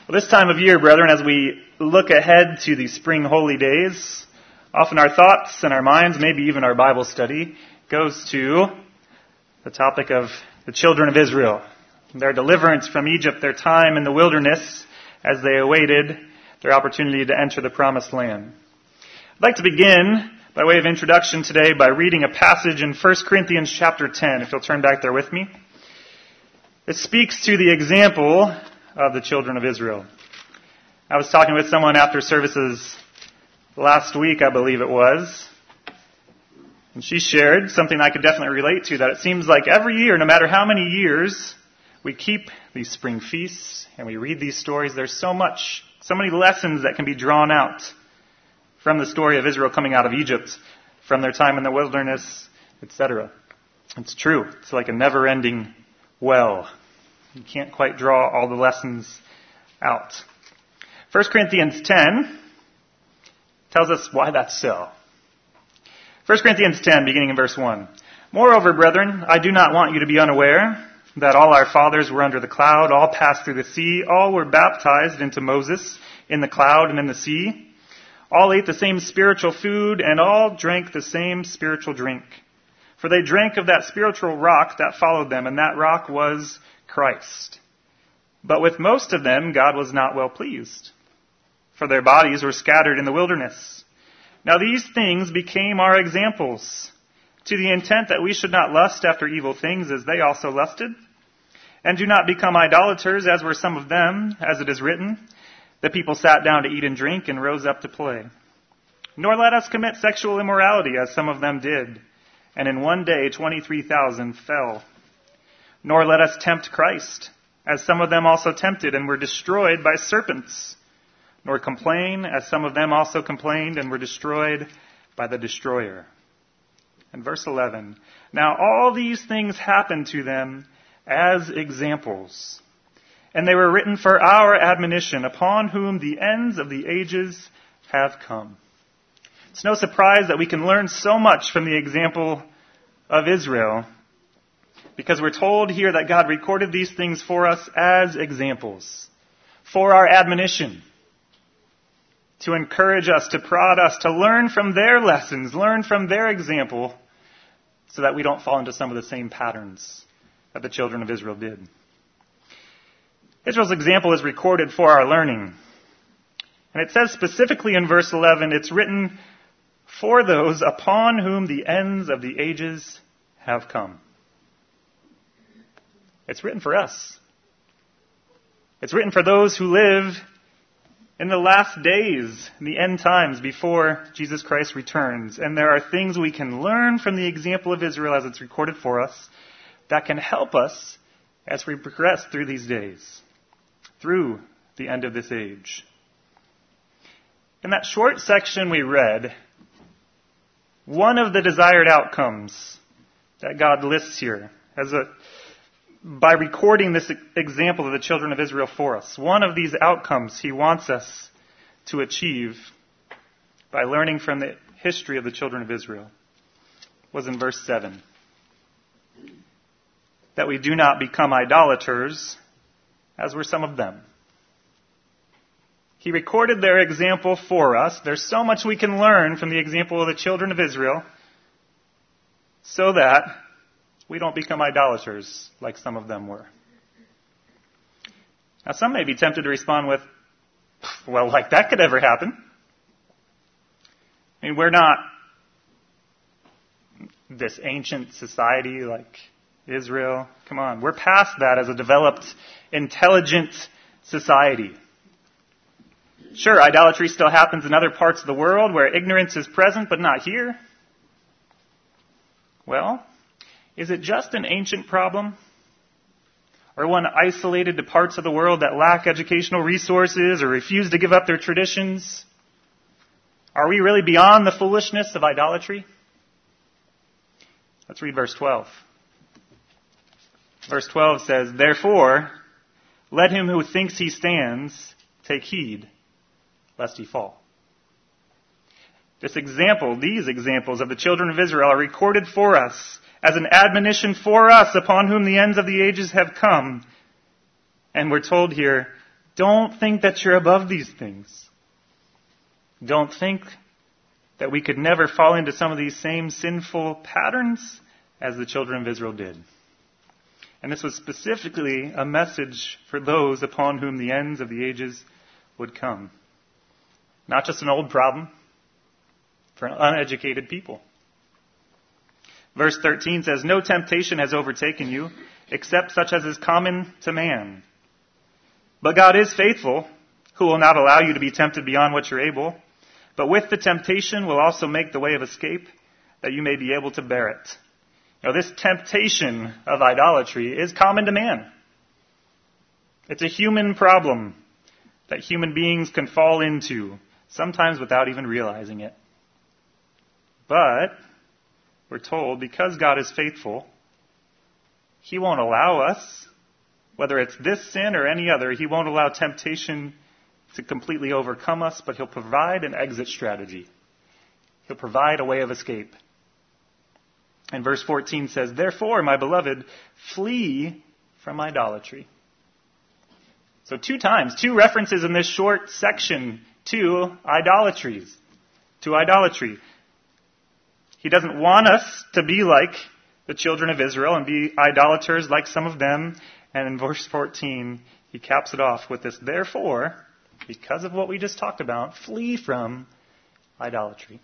Well, this time of year, brethren, as we look ahead to the spring holy days, often our thoughts and our minds, maybe even our Bible study, goes to the topic of the children of Israel, their deliverance from Egypt, their time in the wilderness as they awaited their opportunity to enter the promised land. I'd like to begin, by way of introduction today, by reading a passage in 1 Corinthians chapter 10, if you'll turn back there with me. It speaks to the example of the children of Israel. I was talking with someone after services last week, I believe it was, and she shared something I could definitely relate to, that it seems like every year, no matter how many years, we keep these spring feasts and we read these stories. There's so many lessons that can be drawn out from the story of Israel coming out of Egypt, from their time in the wilderness, etc. It's true. It's like a never-ending well. You can't quite draw all the lessons out. 1 Corinthians 10 tells us why that's so. 1 Corinthians 10, beginning in verse 1. Moreover, brethren, I do not want you to be unaware that all our fathers were under the cloud, all passed through the sea, all were baptized into Moses in the cloud and in the sea. All ate the same spiritual food, and all drank the same spiritual drink. For they drank of that spiritual rock that followed them, and that rock was Christ. But with most of them God was not well pleased, for their bodies were scattered in the wilderness. Now these things became our examples, to the intent that we should not lust after evil things as they also lusted. And do not become idolaters, as were some of them, as it is written, the people sat down to eat and drink and rose up to play. Nor let us commit sexual immorality, as some of them did, and in one day 23,000 fell. Nor let us tempt Christ, as some of them also tempted and were destroyed by serpents. Nor complain, as some of them also complained and were destroyed by the destroyer. And verse 11. Now all these things happened to them as examples, and they were written for our admonition, upon whom the ends of the ages have come. It's no surprise that we can learn so much from the example of Israel, because we're told here that God recorded these things for us as examples, for our admonition, to encourage us, to prod us, to learn from their lessons, learn from their example, so that we don't fall into some of the same patterns that the children of Israel did. Israel's example is recorded for our learning. And it says specifically in verse 11, it's written for those upon whom the ends of the ages have come. It's written for us. It's written for those who live in the last days, in the end times, before Jesus Christ returns. And there are things we can learn from the example of Israel as it's recorded for us that can help us as we progress through these days, through the end of this age. In that short section we read, one of the desired outcomes that God lists here by recording this example of the children of Israel for us, one of these outcomes he wants us to achieve by learning from the history of the children of Israel was in verse 7. That we do not become idolaters, as were some of them. He recorded their example for us. There's so much we can learn from the example of the children of Israel, so that we don't become idolaters like some of them were. Now, some may be tempted to respond with, well, like that could ever happen. I mean, we're not this ancient society like Israel. Come on, we're past that as a developed, intelligent society. Sure, idolatry still happens in other parts of the world where ignorance is present, but not here. Well, is it just an ancient problem? Or one isolated to parts of the world that lack educational resources or refuse to give up their traditions? Are we really beyond the foolishness of idolatry? Let's read verse 12. Verse 12 says, therefore, let him who thinks he stands take heed, lest he fall. These examples of the children of Israel are recorded for us as an admonition for us upon whom the ends of the ages have come. And we're told here, Don't think that you're above these things. Don't think that we could never fall into some of these same sinful patterns as the children of Israel did. And this was specifically a message for those upon whom the ends of the ages would come. Not just an old problem for uneducated people. Verse 13 says, "No temptation has overtaken you, except such as is common to man. But God is faithful, who will not allow you to be tempted beyond what you're able, but with the temptation will also make the way of escape, that you may be able to bear it." Now, this temptation of idolatry is common to man. It's a human problem that human beings can fall into, sometimes without even realizing it. But we're told, because God is faithful, He won't allow us, whether it's this sin or any other, He won't allow temptation to completely overcome us, but He'll provide an exit strategy. He'll provide a way of escape. And verse 14 says, "Therefore, my beloved, flee from idolatry." So 2 times, 2 references in this short section to idolatry. He doesn't want us to be like the children of Israel and be idolaters like some of them. And in verse 14, he caps it off with this, "Therefore, because of what we just talked about, flee from idolatry."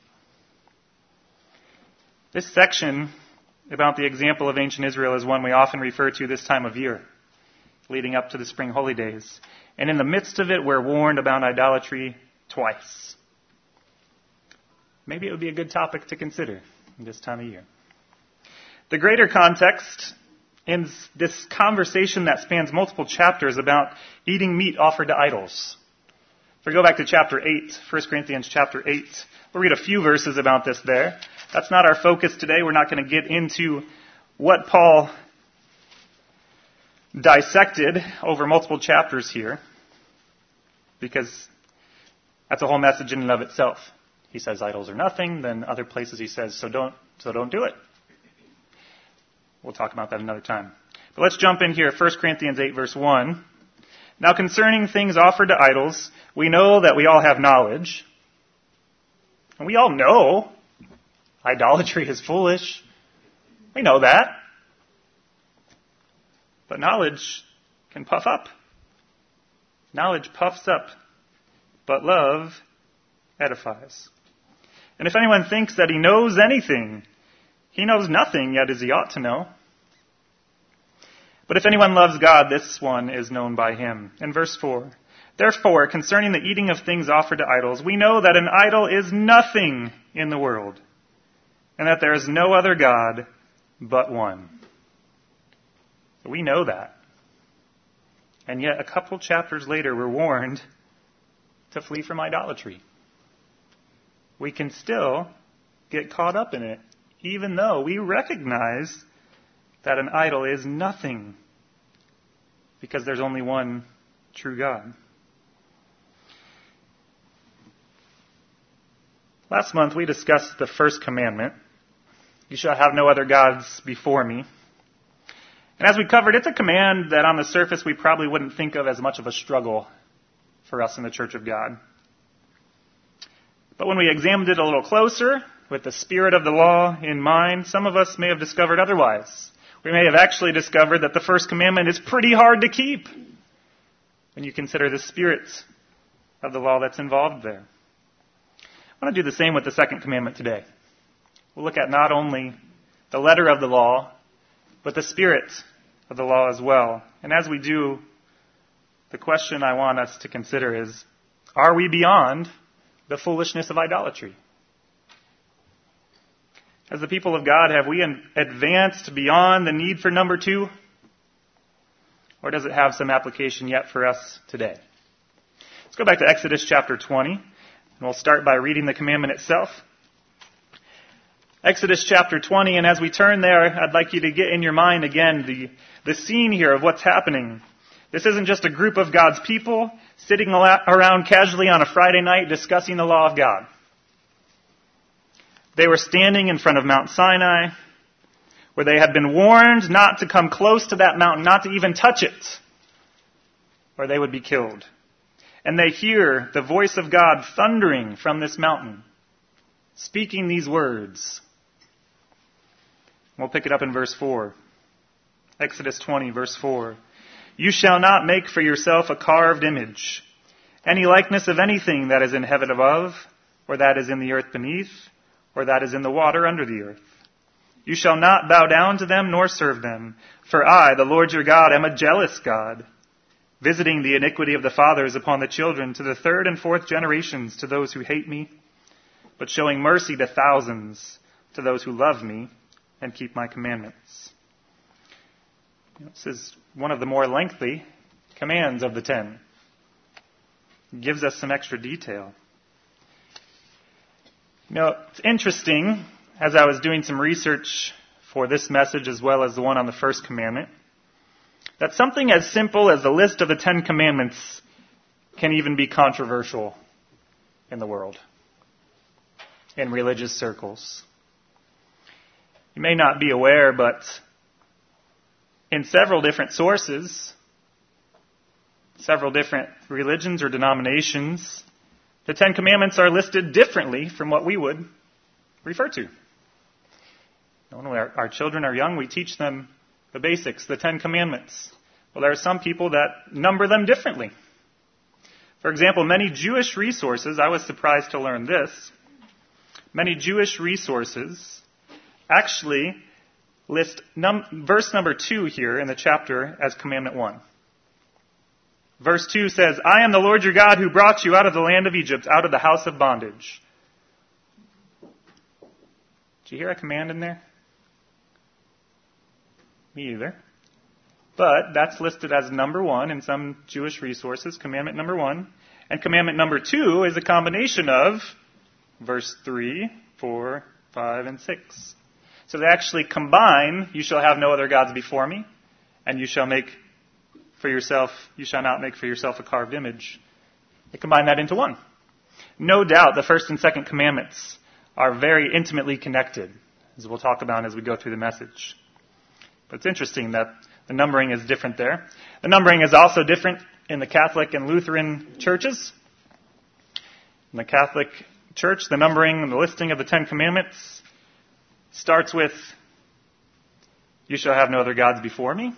This section about the example of ancient Israel is one we often refer to this time of year, leading up to the spring holy days. And in the midst of it, we're warned about idolatry twice. Maybe it would be a good topic to consider in this time of year. The greater context in this conversation that spans multiple chapters about eating meat offered to idols. If we go back to chapter 8, 1 Corinthians chapter 8, we'll read a few verses about this there. That's not our focus today. We're not going to get into what Paul dissected over multiple chapters here, because that's a whole message in and of itself. He says idols are nothing, then other places he says, so don't do it. We'll talk about that another time. But let's jump in here, 1 Corinthians 8, verse 1. "Now concerning things offered to idols, we know that we all have knowledge." And we all know idolatry is foolish. We know that. But knowledge can puff up. Knowledge puffs up, but love edifies. And if anyone thinks that he knows anything, he knows nothing yet as he ought to know. But if anyone loves God, this one is known by him. In verse 4, "Therefore, concerning the eating of things offered to idols, we know that an idol is nothing in the world, and that there is no other God but one." We know that. And yet, a couple chapters later, we're warned to flee from idolatry. We can still get caught up in it, even though we recognize that an idol is nothing, because there's only one true God. Last month, we discussed the first commandment. "You shall have no other gods before me." And as we covered, it's a command that on the surface we probably wouldn't think of as much of a struggle for us in the Church of God. But when we examined it a little closer, with the spirit of the law in mind, some of us may have discovered otherwise. We may have actually discovered that the first commandment is pretty hard to keep when you consider the spirit of the law that's involved there. I want to do the same with the second commandment today. We'll look at not only the letter of the law, but the spirit of the law as well. And as we do, the question I want us to consider is, are we beyond the foolishness of idolatry? As the people of God, have we advanced beyond the need for number 2? Or does it have some application yet for us today? Let's go back to Exodus chapter 20, and we'll start by reading the commandment itself. Exodus chapter 20, and as we turn there, I'd like you to get in your mind again the scene here of what's happening. This isn't just a group of God's people sitting around casually on a Friday night discussing the law of God. They were standing in front of Mount Sinai, where they had been warned not to come close to that mountain, not to even touch it, or they would be killed. and they hear the voice of God thundering from this mountain, speaking these words. We'll pick it up in verse 4. Exodus 20, verse 4. You shall not make for yourself a carved image, any likeness of anything that is in heaven above, or that is in the earth beneath, or that is in the water under the earth. You shall not bow down to them nor serve them, for I, the Lord your God, am a jealous God, visiting the iniquity of the fathers upon the children to the third and fourth generations to those who hate me, but showing mercy to thousands to those who love me and keep my commandments. This is one of the more lengthy commands of the 10. It gives us some extra detail. It's interesting, as I was doing some research for this message as well as the one on the first commandment, that something as simple as the list of the 10 commandments can even be controversial in the world, in religious circles. You may not be aware, but in several different sources, several different religions or denominations, the 10 Commandments are listed differently from what we would refer to. When our children are young, we teach them the basics, the 10 Commandments. Well, there are some people that number them differently. For example, many Jewish resources, I was surprised to learn this, many Jewish resources actually list verse number 2 here in the chapter as Commandment 1. Verse 2 says, I am the Lord your God who brought you out of the land of Egypt, out of the house of bondage. Did you hear a command in there? Me either. But that's listed as number 1 in some Jewish resources, commandment number 1. And commandment number 2 is a combination of verse 3, 4, 5, and 6. So they actually combine, you shall have no other gods before me, and you shall not make for yourself a carved image. They combine that into one. No doubt the first and second commandments are very intimately connected, as we'll talk about as we go through the message. But it's interesting that the numbering is different there. The numbering is also different in the Catholic and Lutheran churches. In the Catholic Church, the numbering and the listing of the 10 Commandments starts with, you shall have no other gods before me.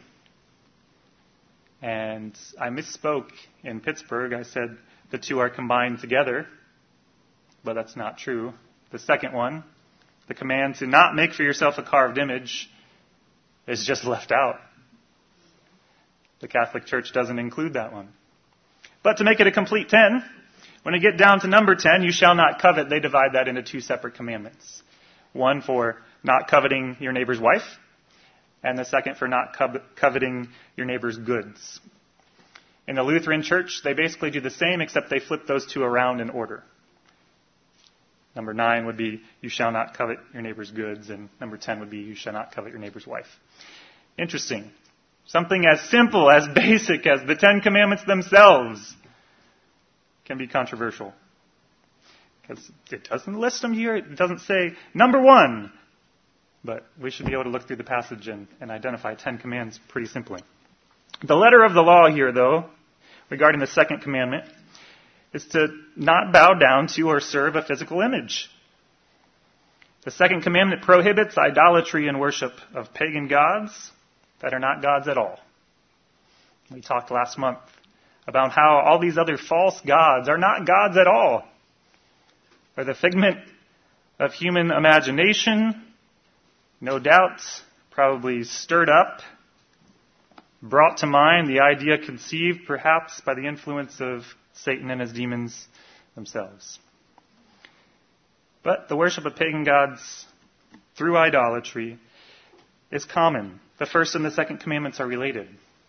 And I misspoke in Pittsburgh. I said the two are combined together, but that's not true. The second one, the command to not make for yourself a carved image, is just left out. The Catholic Church doesn't include that one. But to make it a complete 10, when you get down to number 10, you shall not covet, they divide that into 2 separate commandments. One for not coveting your neighbor's wife, and the second for not coveting your neighbor's goods. In the Lutheran Church, they basically do the same, except they flip those two around in order. Number 9 would be, you shall not covet your neighbor's goods, and number 10 would be, you shall not covet your neighbor's wife. Interesting. Something as simple, as basic as the 10 Commandments themselves can be controversial. Because it doesn't list them here. It doesn't say, number 1. But we should be able to look through the passage and identify 10 commands pretty simply. The letter of the law here, though, regarding the second commandment, is to not bow down to or serve a physical image. The second commandment prohibits idolatry and worship of pagan gods that are not gods at all. We talked last month about how all these other false gods are not gods at all. They're the figment of human imagination, no doubt, probably stirred up, brought to mind, the idea conceived perhaps by the influence of Satan and his demons themselves. But the worship of pagan gods through idolatry is common. The first and the second commandments are related.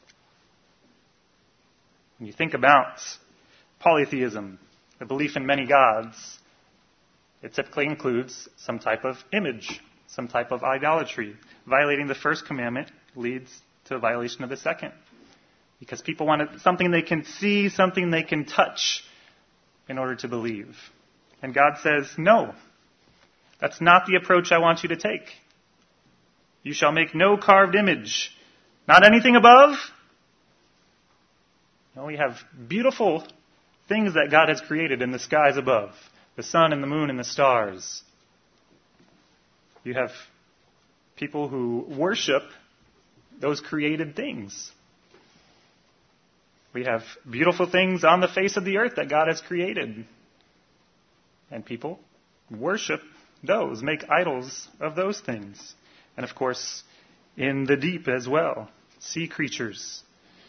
When you think about polytheism, the belief in many gods, it typically includes some type of image, some type of idolatry. Violating the first commandment leads to a violation of the second. Because people want something they can see, something they can touch in order to believe. And God says, no, that's not the approach I want you to take. You shall make no carved image, not anything above. No, we have beautiful things that God has created in the skies above, the sun and the moon and the stars. You have people who worship those created things. We have beautiful things on the face of the earth that God has created. And people worship those, make idols of those things. And of course, in the deep as well, sea creatures.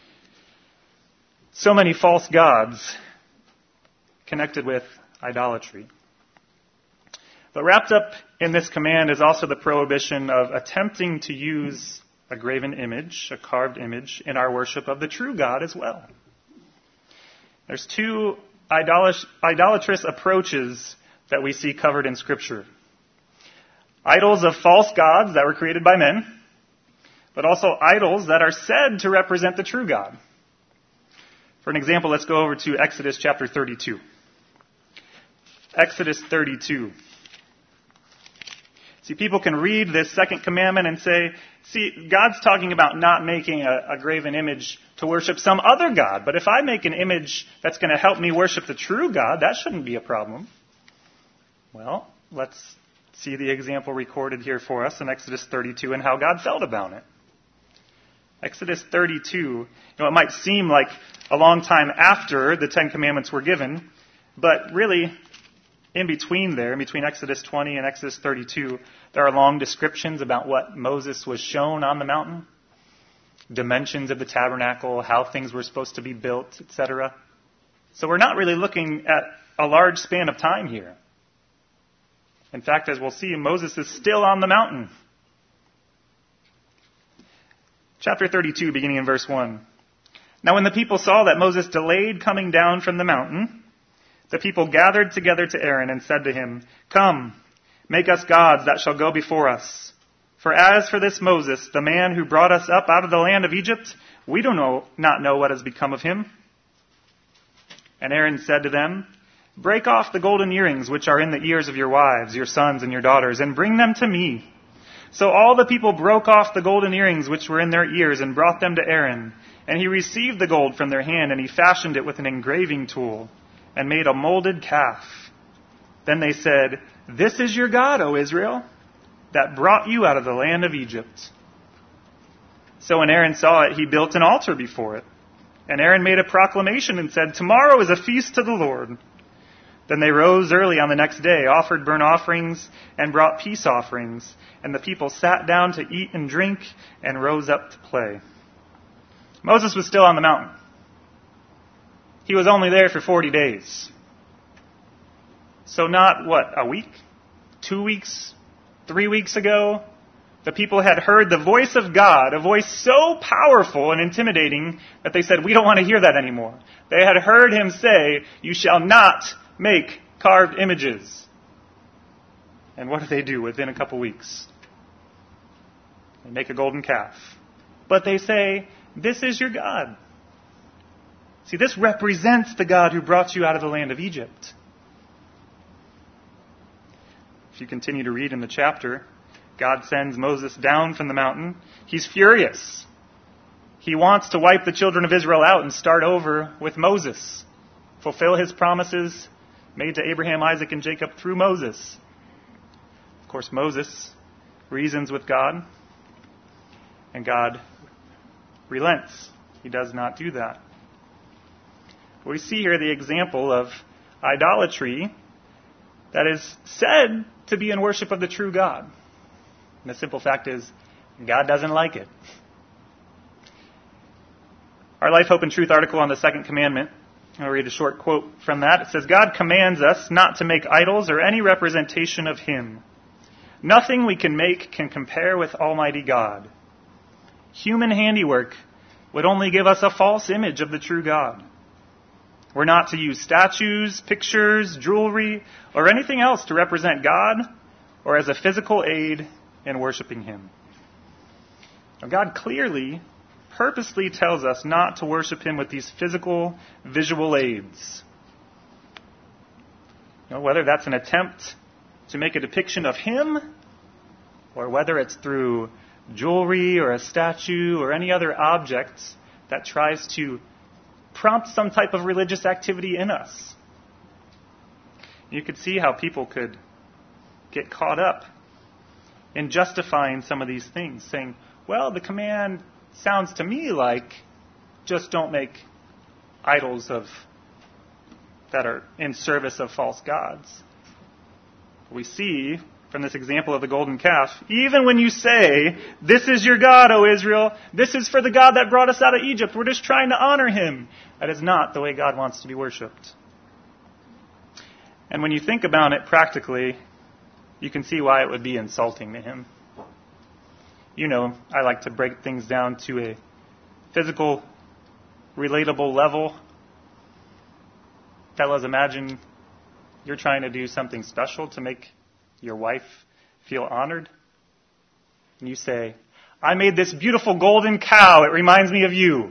So many false gods connected with idolatry. But wrapped up in this command is also the prohibition of attempting to use a graven image, a carved image, in our worship of the true God as well. There's two idolatrous approaches that we see covered in Scripture. Idols of false gods that were created by men, but also idols that are said to represent the true God. For an example, let's go over to Exodus chapter 32. Exodus 32. See, people can read this second commandment and say, see, God's talking about not making a graven image to worship some other God. But if I make an image that's going to help me worship the true God, that shouldn't be a problem. Well, let's see the example recorded here for us in Exodus 32 and how God felt about it. Exodus 32, it might seem like a long time after the Ten Commandments were given, but really, in between Exodus 20 and Exodus 32, there are long descriptions about what Moses was shown on the mountain, dimensions of the tabernacle, how things were supposed to be built, etc. So we're not really looking at a large span of time here. In fact, as we'll see, Moses is still on the mountain. Chapter 32, beginning in verse 1. Now when the people saw that Moses delayed coming down from the mountain, the people gathered together to Aaron and said to him, Come, make us gods that shall go before us. For as for this Moses, the man who brought us up out of the land of Egypt, we do not know what has become of him. And Aaron said to them, Break off the golden earrings which are in the ears of your wives, your sons, and your daughters, and bring them to me. So all the people broke off the golden earrings which were in their ears and brought them to Aaron. And he received the gold from their hand, and he fashioned it with an engraving tool, and made a molded calf. Then they said, This is your God, O Israel, that brought you out of the land of Egypt. So when Aaron saw it, he built an altar before it. And Aaron made a proclamation and said, Tomorrow is a feast to the Lord. Then they rose early on the next day, offered burnt offerings, and brought peace offerings. And the people sat down to eat and drink, and rose up to play. Moses was still on the mountain. He was only there for 40 days. So not, a week? 2 weeks? 3 weeks ago? The people had heard the voice of God, a voice so powerful and intimidating that they said, we don't want to hear that anymore. They had heard him say, you shall not make carved images. And what do within a couple weeks? They make a golden calf. But they say, this is your God. See, this represents the God who brought you out of the land of Egypt. If you continue to read in the chapter, God sends Moses down from the mountain. He's furious. He wants to wipe the children of Israel out and start over with Moses. Fulfill his promises made to Abraham, Isaac, and Jacob through Moses. Of course, Moses reasons with God, and God relents. He does not do that. We see here the example of idolatry that is said to be in worship of the true God. And the simple fact is, God doesn't like it. Our Life, Hope, and Truth article on the second commandment, I'll read a short quote from that. It says, God commands us not to make idols or any representation of Him. Nothing we can make can compare with Almighty God. Human handiwork would only give us a false image of the true God. We're not to use statues, pictures, jewelry, or anything else to represent God or as a physical aid in worshiping Him. Now, God clearly, purposely tells us not to worship Him with these physical, visual aids. Whether that's an attempt to make a depiction of Him, or whether it's through jewelry or a statue or any other object that tries to prompt some type of religious activity in us. You could see how people could get caught up in justifying some of these things, saying, well, the command sounds to me like just don't make idols that are in service of false gods. We see from this example of the golden calf, even when you say, this is your God, O Israel, this is for the God that brought us out of Egypt, we're just trying to honor him, that is not the way God wants to be worshipped. And when you think about it practically, you can see why it would be insulting to him. You know, I like to break things down to a physical, relatable level. Fellas, imagine you're trying to do something special to make your wife feel honored. And you say, I made this beautiful golden cow. It reminds me of you.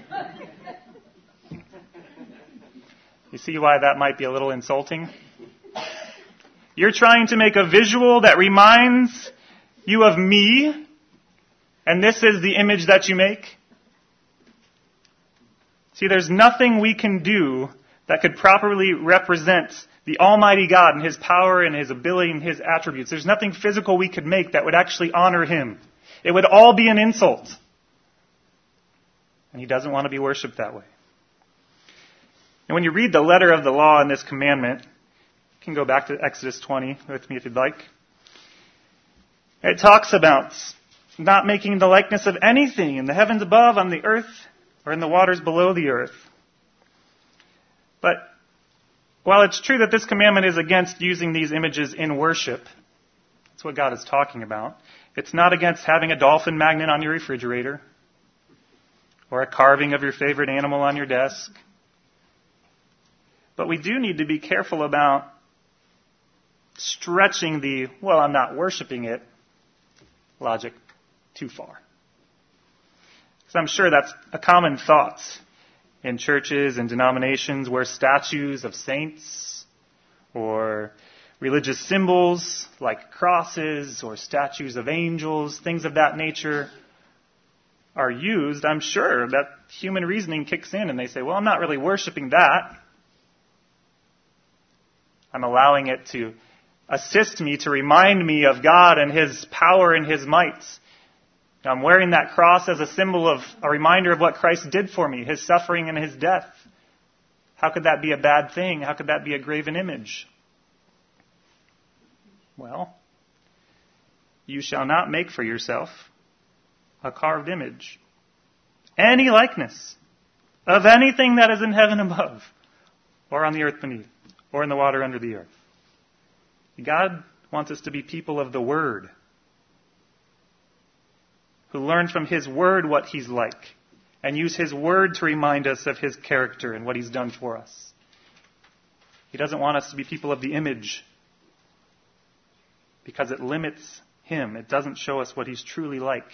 You see why that might be a little insulting? You're trying to make a visual that reminds you of me, and this is the image that you make? See, there's nothing we can do that could properly represent the Almighty God and his power and his ability and his attributes. There's nothing physical we could make that would actually honor him. It would all be an insult. And he doesn't want to be worshipped that way. And when you read the letter of the law in this commandment, you can go back to Exodus 20 with me if you'd like. It talks about not making the likeness of anything in the heavens above, on the earth, or in the waters below the earth. But while it's true that this commandment is against using these images in worship, that's what God is talking about, it's not against having a dolphin magnet on your refrigerator, or a carving of your favorite animal on your desk. But we do need to be careful about stretching the, well, I'm not worshiping it, logic too far. Because I'm sure that's a common thought in churches and denominations where statues of saints or religious symbols like crosses or statues of angels, things of that nature, are used. I'm sure that human reasoning kicks in and they say, well, I'm not really worshiping that. I'm allowing it to assist me, to remind me of God and his power and his might. I'm wearing that cross as a symbol of a reminder of what Christ did for me, his suffering and his death. How could that be a bad thing? How could that be a graven image? Well, you shall not make for yourself a carved image, any likeness of anything that is in heaven above, or on the earth beneath, or in the water under the earth. God wants us to be people of the Word, who learn from his Word what he's like, and use his Word to remind us of his character and what he's done for us. He doesn't want us to be people of the image, because it limits him. It doesn't show us what he's truly like.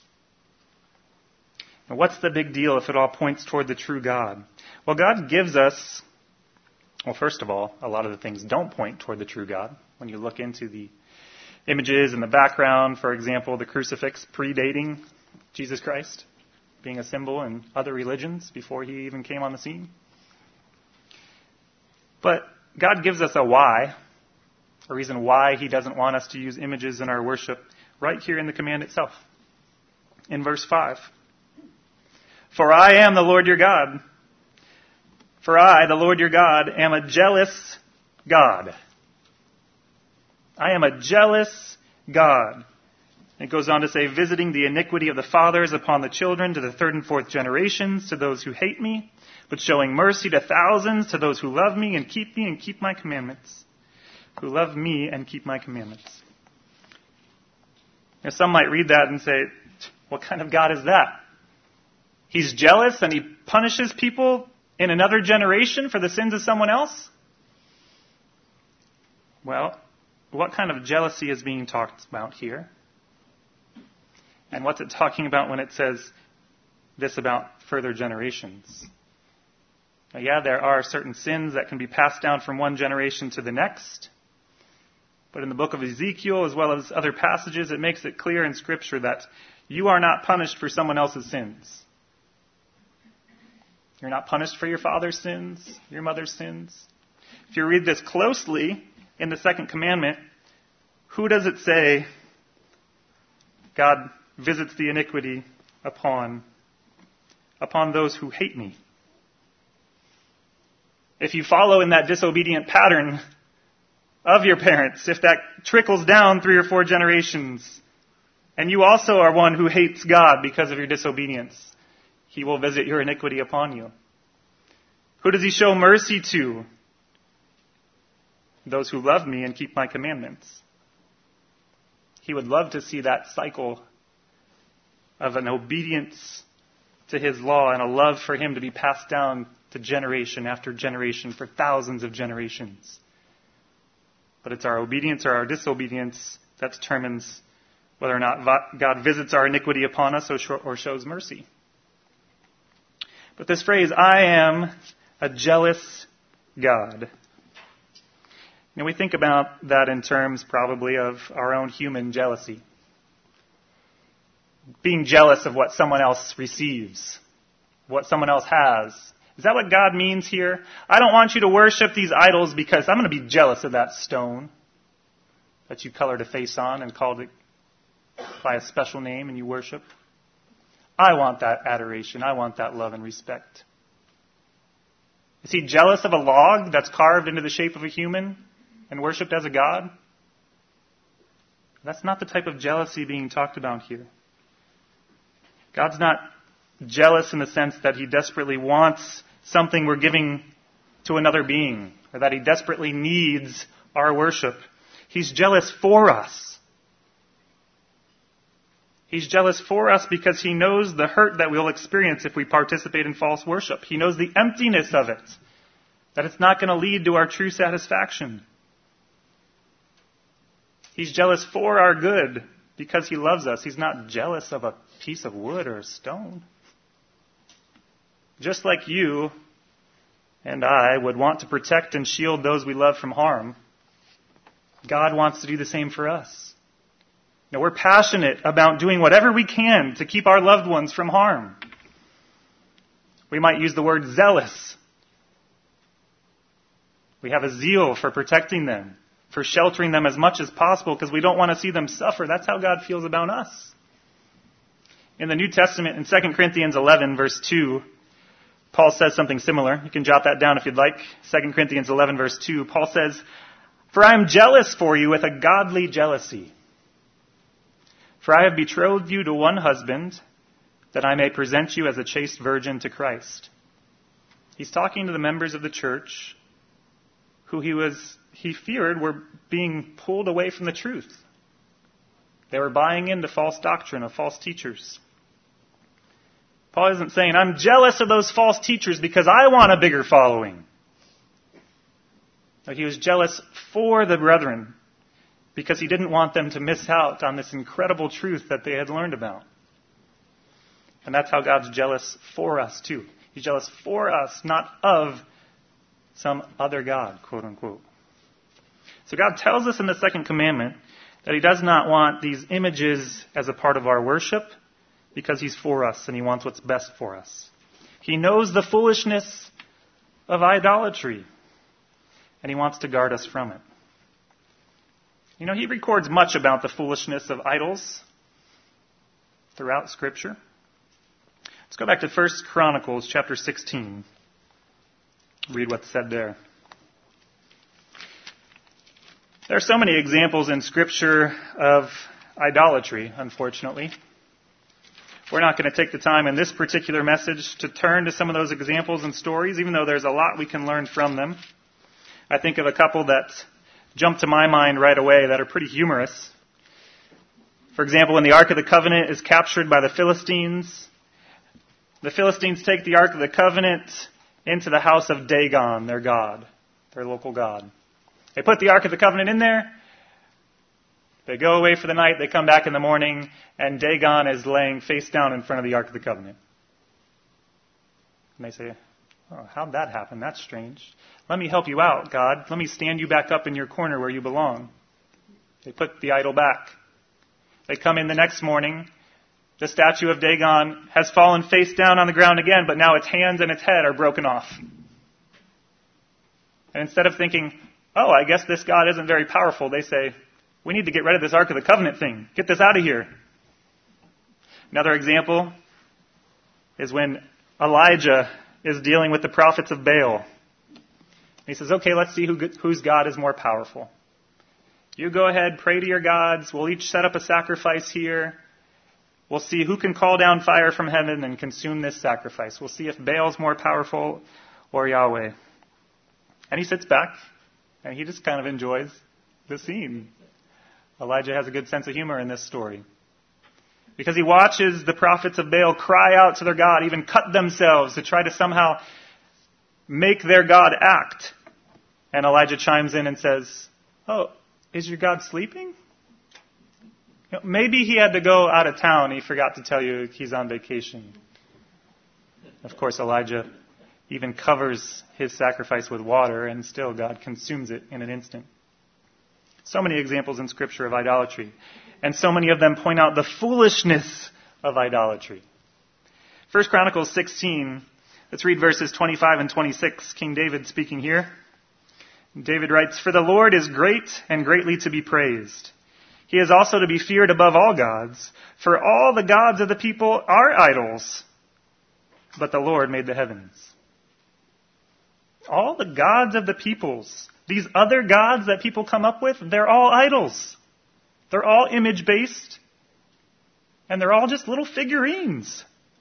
Now, what's the big deal if it all points toward the true God? Well, God gives us, well, first of all, a lot of the things don't point toward the true God. When you look into the images in the background, for example, the crucifix predating Jesus Christ, being a symbol in other religions before he even came on the scene. But God gives us a why, a reason why he doesn't want us to use images in our worship, right here in the command itself. In verse 5. For I am the Lord your God. For I, the Lord your God, am a jealous God. I am a jealous God. It goes on to say, visiting the iniquity of the fathers upon the children to the third and fourth generations, to those who hate me, but showing mercy to thousands, to those who love me and keep my commandments. Who love me and keep my commandments. Now, some might read that and say, what kind of God is that? He's jealous and he punishes people in another generation for the sins of someone else? Well, what kind of jealousy is being talked about here? And what's it talking about when it says this about further generations? Now, yeah, there are certain sins that can be passed down from one generation to the next. But in the book of Ezekiel, as well as other passages, it makes it clear in Scripture that you are not punished for someone else's sins. You're not punished for your father's sins, your mother's sins. If you read this closely in the second commandment, who does it say God visits the iniquity upon? Upon those who hate me. If you follow in that disobedient pattern of your parents, if that trickles down 3 or 4 generations, and you also are one who hates God because of your disobedience, He will visit your iniquity upon you. Who does He show mercy to? Those who love me and keep my commandments. He would love to see that cycle of an obedience to His law and a love for Him to be passed down to generation after generation for thousands of generations. But it's our obedience or our disobedience that determines whether or not God visits our iniquity upon us or shows mercy. But this phrase, I am a jealous God. We think about that in terms probably of our own human jealousy. Being jealous of what someone else receives, what someone else has. Is that what God means here? I don't want you to worship these idols because I'm going to be jealous of that stone that you colored a face on and called it by a special name and you worship. I want that adoration. I want that love and respect. Is He jealous of a log that's carved into the shape of a human and worshipped as a god? That's not the type of jealousy being talked about here. God's not jealous in the sense that He desperately wants something we're giving to another being, or that He desperately needs our worship. He's jealous for us. He's jealous for us because He knows the hurt that we'll experience if we participate in false worship. He knows the emptiness of it, that it's not going to lead to our true satisfaction. He's jealous for our good because He loves us. He's not jealous of a piece of wood or a stone. Just like you and I would want to protect and shield those we love from harm, God wants to do the same for us. Now, we're passionate about doing whatever we can to keep our loved ones from harm. We might use the word zealous. We have a zeal for protecting them, for sheltering them as much as possible because we don't want to see them suffer. That's how God feels about us. In the New Testament, in 2 Corinthians 11, verse 2, Paul says something similar. You can jot that down if you'd like. 2 Corinthians 11, verse 2, Paul says, "For I am jealous for you with a godly jealousy. For I have betrothed you to one husband, that I may present you as a chaste virgin to Christ." He's talking to the members of the church who he feared were being pulled away from the truth. They were buying into false doctrine of false teachers. Paul isn't saying, I'm jealous of those false teachers because I want a bigger following. No, he was jealous for the brethren because he didn't want them to miss out on this incredible truth that they had learned about. And that's how God's jealous for us too. He's jealous for us, not of some other God, quote unquote. So God tells us in the second commandment that He does not want these images as a part of our worship because He's for us and He wants what's best for us. He knows the foolishness of idolatry and He wants to guard us from it. You know, He records much about the foolishness of idols throughout Scripture. Let's go back to 1 Chronicles chapter 16. Read what's said there. There are so many examples in Scripture of idolatry, unfortunately. We're not going to take the time in this particular message to turn to some of those examples and stories, even though there's a lot we can learn from them. I think of a couple that jump to my mind right away that are pretty humorous. For example, when the Ark of the Covenant is captured by the Philistines take the Ark of the Covenant into the house of Dagon, their god, their local god. They put the Ark of the Covenant in there. They go away for the night. They come back in the morning, and Dagon is laying face down in front of the Ark of the Covenant. And they say, oh, how'd that happen? That's strange. Let me help you out, God. Let me stand you back up in your corner where you belong. They put the idol back. They come in the next morning, The statue of Dagon has fallen face down on the ground again, but now its hands and its head are broken off. And instead of thinking, oh, I guess this God isn't very powerful, they say, we need to get rid of this Ark of the Covenant thing. Get this out of here. Another example is when Elijah is dealing with the prophets of Baal. He says, okay, let's see whose God is more powerful. You go ahead, pray to your gods. We'll each set up a sacrifice here. We'll see who can call down fire from heaven and consume this sacrifice. We'll see if Baal's more powerful or Yahweh. And he sits back and he just kind of enjoys the scene. Elijah has a good sense of humor in this story, because he watches the prophets of Baal cry out to their God, even cut themselves to try to somehow make their God act. And Elijah chimes in and says, oh, is your God sleeping? Maybe he had to go out of town. He forgot to tell you he's on vacation. Of course, Elijah even covers his sacrifice with water, and still God consumes it in an instant. So many examples in Scripture of idolatry, and so many of them point out the foolishness of idolatry. 1 Chronicles 16, let's read verses 25 and 26, King David speaking here. David writes, "For the Lord is great and greatly to be praised. He is also to be feared above all gods, for all the gods of the people are idols, but the Lord made the heavens." All the gods of the peoples, these other gods that people come up with, they're all idols. They're all image-based, and they're all just little figurines.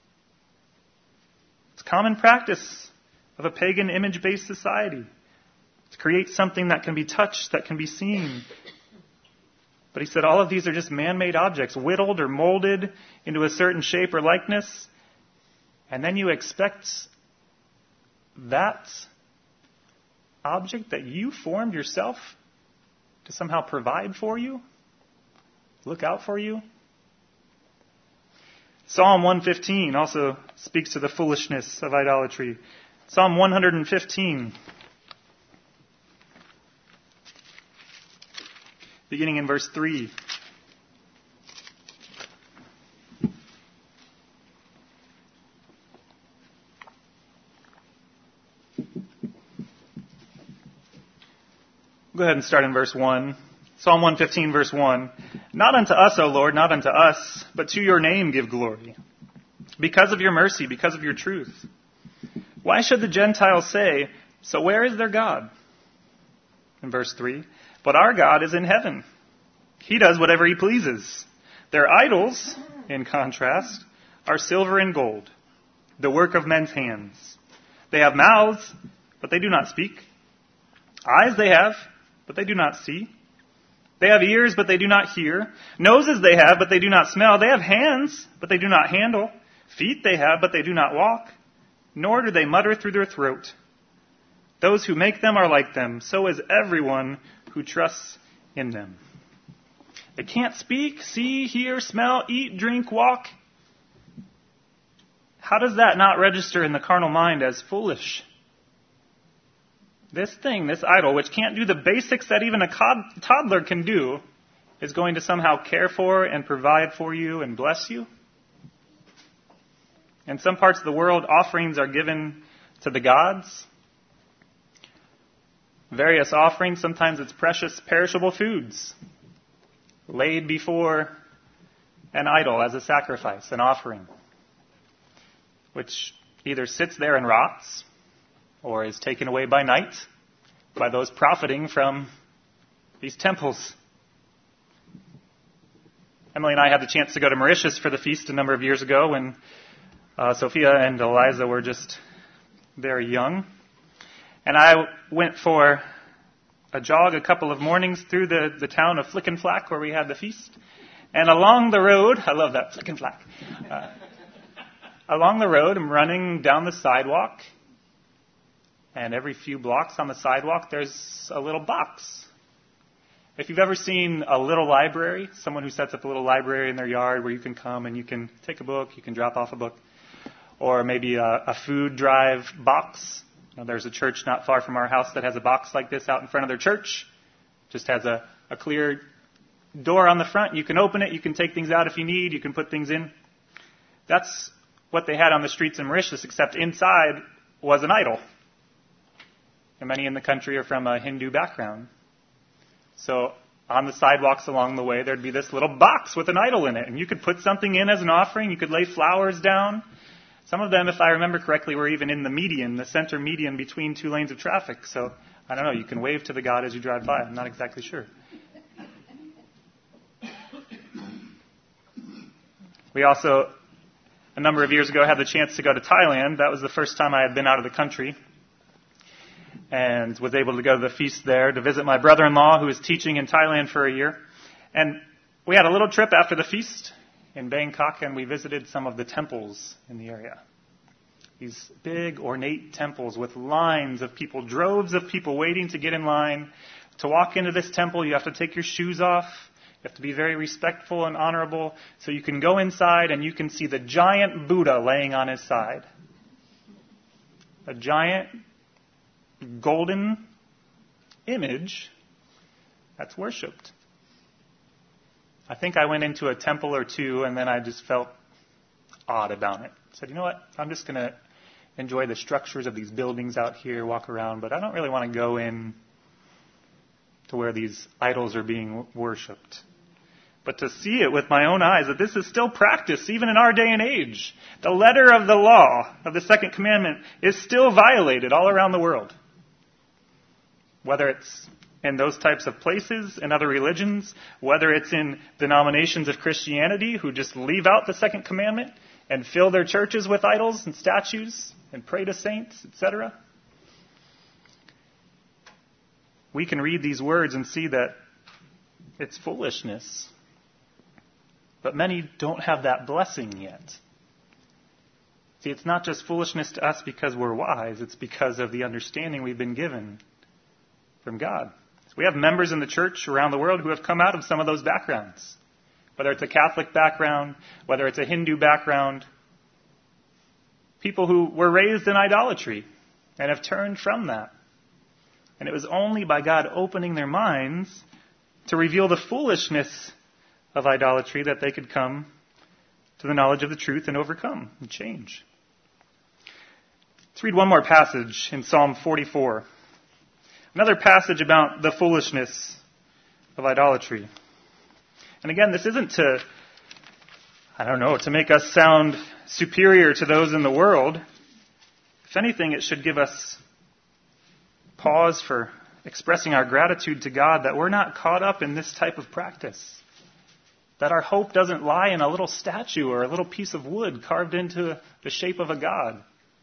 It's common practice of a pagan image-based society to create something that can be touched, that can be seen. But he said all of these are just man-made objects, whittled or molded into a certain shape or likeness. And then you expect that object that you formed yourself to somehow provide for you, look out for you. Psalm 115 also speaks to the foolishness of idolatry. Psalm 115, beginning in verse 3. Go ahead and start in verse 1. Psalm 115, verse 1. "Not unto us, O Lord, not unto us, but to your name give glory, because of your mercy, because of your truth. Why should the Gentiles say, so where is their God?" In verse 3, "But our God is in heaven. He does whatever he pleases. Their idols, in contrast, are silver and gold, the work of men's hands. They have mouths, but they do not speak. Eyes they have, but they do not see. They have ears, but they do not hear. Noses they have, but they do not smell. They have hands, but they do not handle. Feet they have, but they do not walk. Nor do they mutter through their throat. Those who make them are like them. So is everyone who trusts in them." They can't speak, see, hear, smell, eat, drink, walk. How does that not register in the carnal mind as foolish? This thing, this idol, which can't do the basics that even a toddler can do, is going to somehow care for and provide for you and bless you? In some parts of the world, offerings are given to the gods. Various offerings, sometimes it's precious, perishable foods, laid before an idol as a sacrifice, an offering, which either sits there and rots, or is taken away by night by those profiting from these temples. Emily and I had the chance to go to Mauritius for the feast a number of years ago when Sophia and Eliza were just very young. And I went for a jog a couple of mornings through the town of Flick and Flack where we had the feast. And along the road, I love that, Flick and Flack. Along the road, I'm running down the sidewalk. And every few blocks on the sidewalk, there's a little box. If you've ever seen a little library, someone who sets up a little library in their yard where you can come and you can take a book, you can drop off a book, or maybe a food drive box. There's a church not far from our house that has a box like this out in front of their church. Just has a clear door on the front. You can open it, you can take things out if you need, you can put things in. That's what they had on the streets in Mauritius, except inside was an idol. And many in the country are from a Hindu background. So on the sidewalks along the way, there'd be this little box with an idol in it. And you could put something in as an offering. You could lay flowers down. Some of them, if I remember correctly, were even in the median, the center median between two lanes of traffic. So, I don't know, you can wave to the god as you drive by. I'm not exactly sure. We also, a number of years ago, had the chance to go to Thailand. That was the first time I had been out of the country. And was able to go to the feast there to visit my brother-in-law who was teaching in Thailand for a year. And we had a little trip after the feast in Bangkok, and we visited some of the temples in the area. These big, ornate temples with lines of people, droves of people waiting to get in line. To walk into this temple, you have to take your shoes off. You have to be very respectful and honorable. So you can go inside and you can see the giant Buddha laying on his side. A giant golden image that's worshipped. I think I went into a temple or two and then I just felt odd about it. I said, you know what? I'm just going to enjoy the structures of these buildings out here, walk around, but I don't really want to go in to where these idols are being worshipped. But to see it with my own eyes, that this is still practiced even in our day and age. The letter of the law of the second commandment is still violated all around the world. Whether it's in those types of places, in other religions, whether it's in denominations of Christianity who just leave out the second commandment and fill their churches with idols and statues and pray to saints, etc. We can read these words and see that it's foolishness. But many don't have that blessing yet. See, it's not just foolishness to us because we're wise. It's because of the understanding we've been given from God. We have members in the church around the world who have come out of some of those backgrounds. Whether it's a Catholic background, whether it's a Hindu background. People who were raised in idolatry and have turned from that. And it was only by God opening their minds to reveal the foolishness of idolatry that they could come to the knowledge of the truth and overcome and change. Let's read one more passage in Psalm 44. Another passage about the foolishness of idolatry. And again, this isn't to make us sound superior to those in the world. If anything, it should give us pause for expressing our gratitude to God that we're not caught up in this type of practice. That our hope doesn't lie in a little statue or a little piece of wood carved into the shape of a god.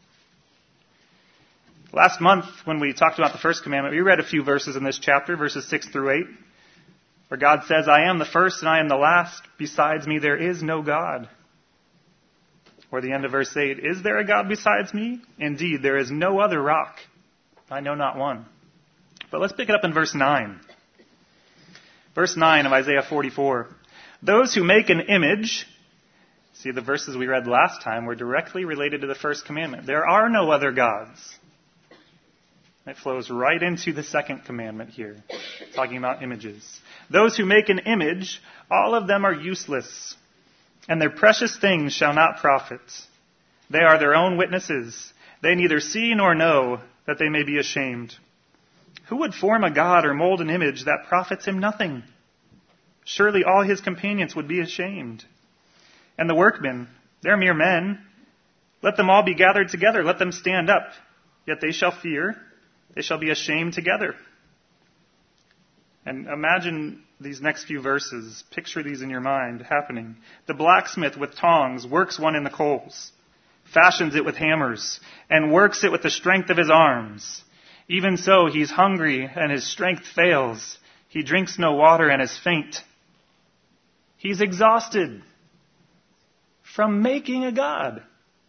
Last month, when we talked about the first commandment, we read a few verses in this chapter, verses 6 through 8, where God says, I am the first and I am the last. Besides me, there is no God. Or the end of verse 8, is there a God besides me? Indeed, there is no other rock. I know not one. But let's pick it up in verse 9. Verse 9 of Isaiah 44. Those who make an image, see the verses we read last time were directly related to the first commandment. There are no other gods. It flows right into the second commandment here, talking about images. Those who make an image, all of them are useless, and their precious things shall not profit. They are their own witnesses. They neither see nor know, that they may be ashamed. Who would form a god or mold an image that profits him nothing? Surely all his companions would be ashamed. And the workmen, they're mere men. Let them all be gathered together. Let them stand up. Yet they shall fear. They shall be ashamed together. And imagine these next few verses. Picture these in your mind happening. The blacksmith with tongs works one in the coals, fashions it with hammers, and works it with the strength of his arms. Even so, he's hungry and his strength fails. He drinks no water and is faint. He's exhausted from making a god.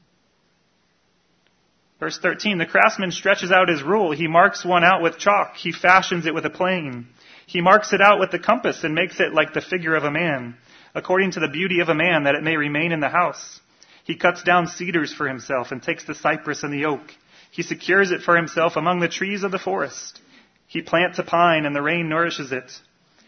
Verse 13, the craftsman stretches out his rule. He marks one out with chalk. He fashions it with a plane. He marks it out with the compass and makes it like the figure of a man, according to the beauty of a man, that it may remain in the house. He cuts down cedars for himself and takes the cypress and the oak. He secures it for himself among the trees of the forest. He plants a pine and the rain nourishes it.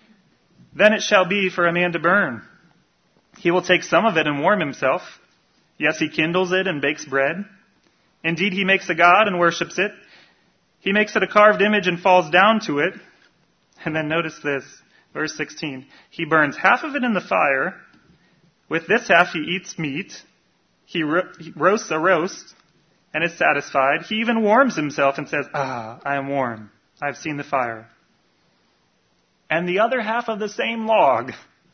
Then it shall be for a man to burn. He will take some of it and warm himself, Yes, he kindles it and bakes bread. Indeed, he makes a god and worships it. He makes it a carved image and falls down to it. And then notice this, verse 16. He burns half of it in the fire. With this half he eats meat. He roasts a roast and is satisfied. He even warms himself and says, I am warm. I have seen the fire. And the other half of the same log.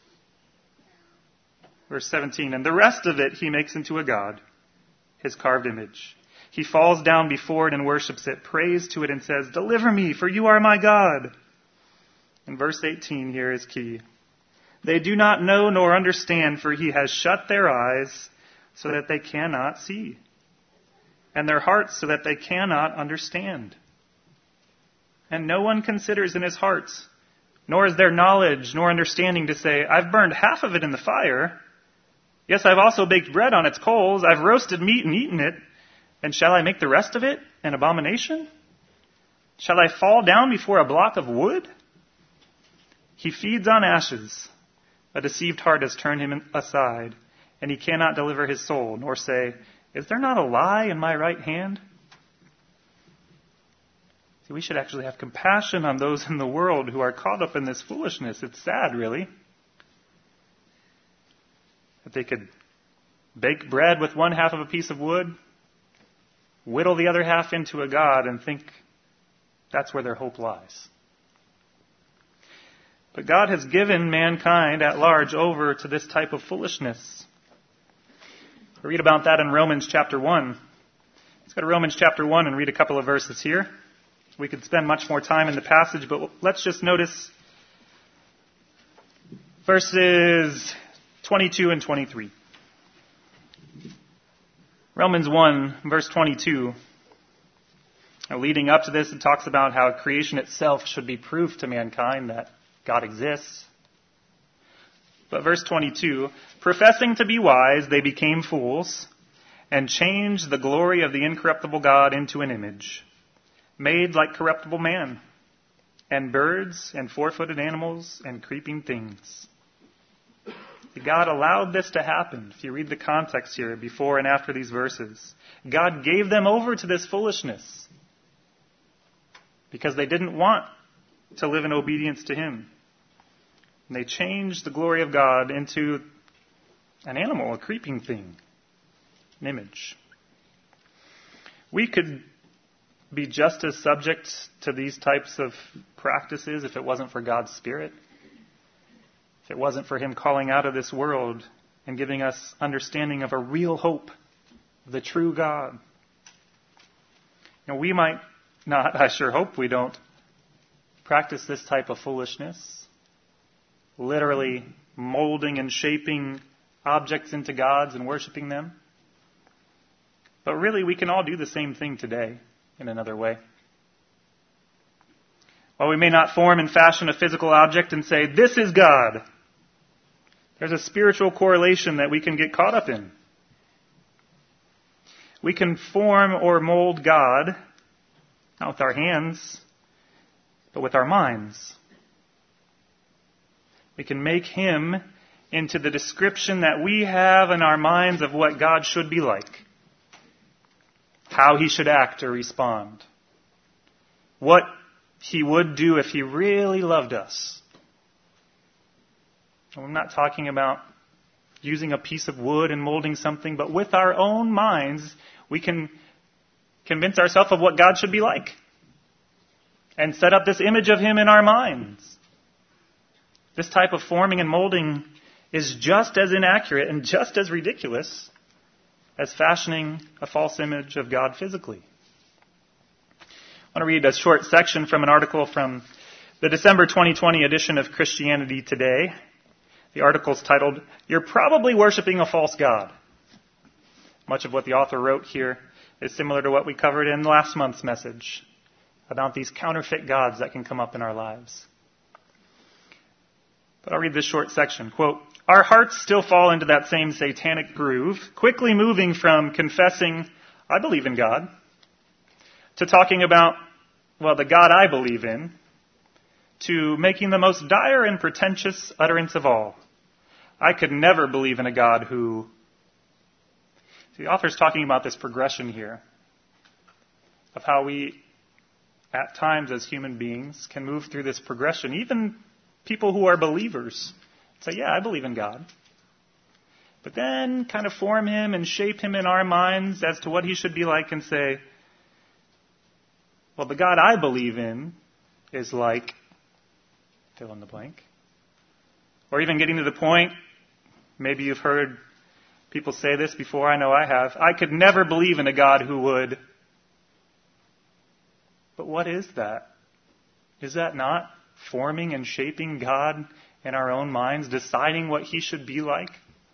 Verse 17. And the rest of it he makes into a god, his carved image. He falls down before it and worships it, prays to it and says, Deliver me, for you are my God. And verse 18 here is key. They do not know nor understand, for he has shut their eyes so that they cannot see, and their hearts so that they cannot understand. And no one considers in his heart, nor is there knowledge nor understanding to say, I've burned half of it in the fire. Yes, I've also baked bread on its coals. I've roasted meat and eaten it. And shall I make the rest of it an abomination? Shall I fall down before a block of wood? He feeds on ashes. A deceived heart has turned him aside, and he cannot deliver his soul, nor say, Is there not a lie in my right hand? See, we should actually have compassion on those in the world who are caught up in this foolishness. It's sad, really, that they could bake bread with one half of a piece of wood, whittle the other half into a god, and think that's where their hope lies. But God has given mankind at large over to this type of foolishness. We read about that in Romans chapter 1. Let's go to Romans chapter 1 and read a couple of verses here. We could spend much more time in the passage, but let's just notice verses 22 and 23. Romans 1, verse 22. Now, leading up to this, it talks about how creation itself should be proof to mankind that God exists. But verse 22, professing to be wise, they became fools and changed the glory of the incorruptible God into an image, made like corruptible man, and birds and four-footed animals and creeping things. God allowed this to happen. If you read the context here, before and after these verses, God gave them over to this foolishness because they didn't want to live in obedience to Him. And they changed the glory of God into an animal, a creeping thing, an image. We could be just as subject to these types of practices if it wasn't for God's Spirit. If it wasn't for Him calling out of this world and giving us understanding of a real hope, the true God. We might not, I sure hope we don't, practice this type of foolishness, literally molding and shaping objects into gods and worshiping them. But really, we can all do the same thing today in another way. While we may not form and fashion a physical object and say, this is God, there's a spiritual correlation that we can get caught up in. We can form or mold God, not with our hands, but with our minds. We can make Him into the description that we have in our minds of what God should be like, how He should act or respond, what He would do if He really loved us. I'm not talking about using a piece of wood and molding something, but with our own minds, we can convince ourselves of what God should be like and set up this image of Him in our minds. This type of forming and molding is just as inaccurate and just as ridiculous as fashioning a false image of God physically. I want to read a short section from an article from the December 2020 edition of Christianity Today. The article is titled, You're Probably Worshipping a False God. Much of what the author wrote here is similar to what we covered in last month's message about these counterfeit gods that can come up in our lives. But I'll read this short section. Quote, our hearts still fall into that same satanic groove, quickly moving from confessing, I believe in God, to talking about, well, the God I believe in, to making the most dire and pretentious utterance of all. I could never believe in a God who... The author's talking about this progression here of how we, at times as human beings, can move through this progression. Even people who are believers say, yeah, I believe in God. But then kind of form him and shape him in our minds as to what he should be like and say, well, the God I believe in is like, fill in the blank. Or even getting to the point, maybe you've heard people say this before, I know I have, I could never believe in a God who would. But what is that? Is that not forming and shaping God in our own minds, deciding what he should be like?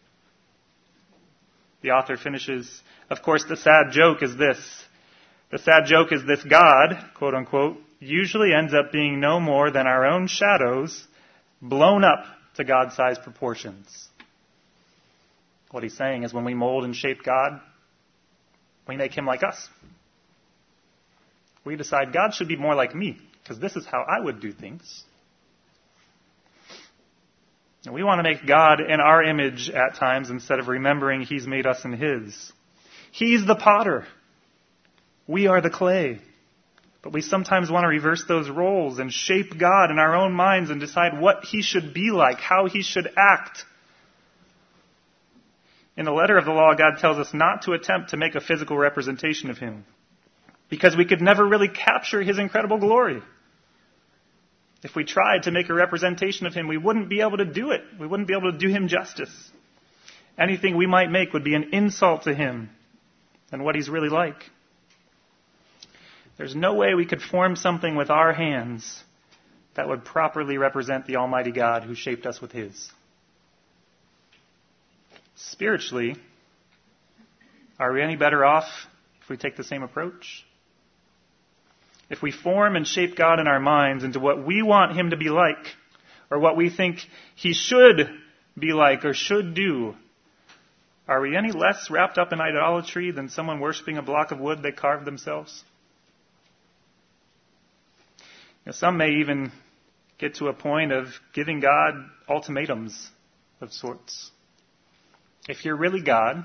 The author finishes, of course, the sad joke is this. The sad joke is this God, quote unquote, usually ends up being no more than our own shadows blown up to God-sized proportions. What he's saying is when we mold and shape God, we make him like us. We decide God should be more like me, because this is how I would do things. And we want to make God in our image at times instead of remembering he's made us in his. He's the potter. We are the clay. But we sometimes want to reverse those roles and shape God in our own minds and decide what he should be like, how he should act. In the letter of the law, God tells us not to attempt to make a physical representation of him, because we could never really capture his incredible glory. If we tried to make a representation of him, we wouldn't be able to do it. We wouldn't be able to do him justice. Anything we might make would be an insult to him and what he's really like. There's no way we could form something with our hands that would properly represent the Almighty God who shaped us with his. Spiritually, are we any better off if we take the same approach? If we form and shape God in our minds into what we want him to be like, or what we think he should be like or should do, are we any less wrapped up in idolatry than someone worshiping a block of wood they carved themselves? Now, some may even get to a point of giving God ultimatums of sorts. If you're really God,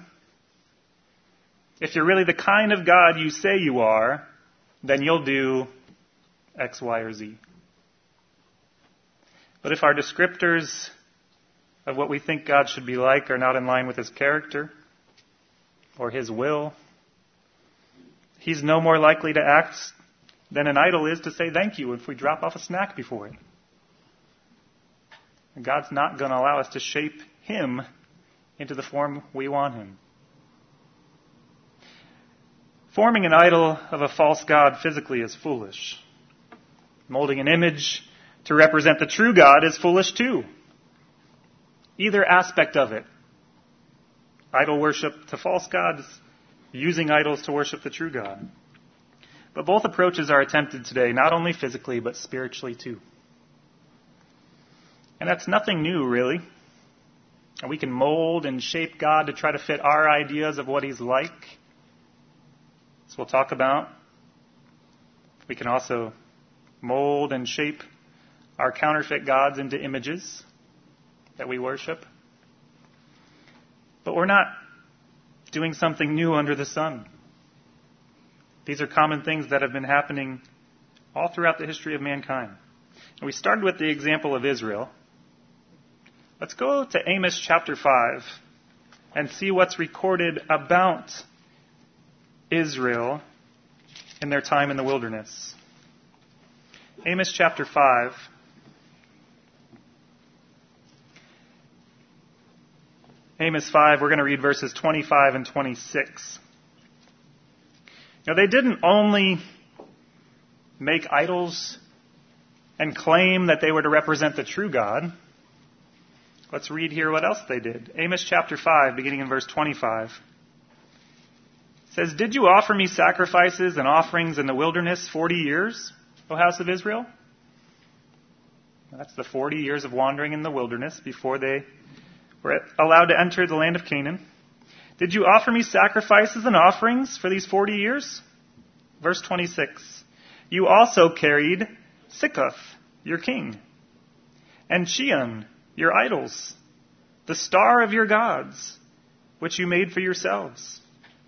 if you're really the kind of God you say you are, then you'll do X, Y, or Z. But if our descriptors of what we think God should be like are not in line with his character or his will, he's no more likely to act than an idol is to say thank you if we drop off a snack before it. And God's not going to allow us to shape him into the form we want him. Forming an idol of a false god physically is foolish. Molding an image to represent the true God is foolish too. Either aspect of it. Idol worship to false gods, using idols to worship the true God. But both approaches are attempted today, not only physically, but spiritually too. And that's nothing new, really. And we can mold and shape God to try to fit our ideas of what he's like. As we'll talk about. We can also mold and shape our counterfeit gods into images that we worship. But we're not doing something new under the sun. These are common things that have been happening all throughout the history of mankind. And we started with the example of Israel. Let's go to Amos chapter 5 and see what's recorded about Israel in their time in the wilderness. Amos chapter 5. Amos 5, we're going to read verses 25 and 26. Now, they didn't only make idols and claim that they were to represent the true God. Let's read here what else they did. Amos chapter 5, beginning in verse 25. It says, "Did you offer me sacrifices and offerings in the wilderness 40 years, O house of Israel?" That's the 40 years of wandering in the wilderness before they were allowed to enter the land of Canaan. "Did you offer me sacrifices and offerings for these 40 years?" Verse 26. "You also carried Sikkoth, your king, and Shean, your idols, the star of your gods, which you made for yourselves.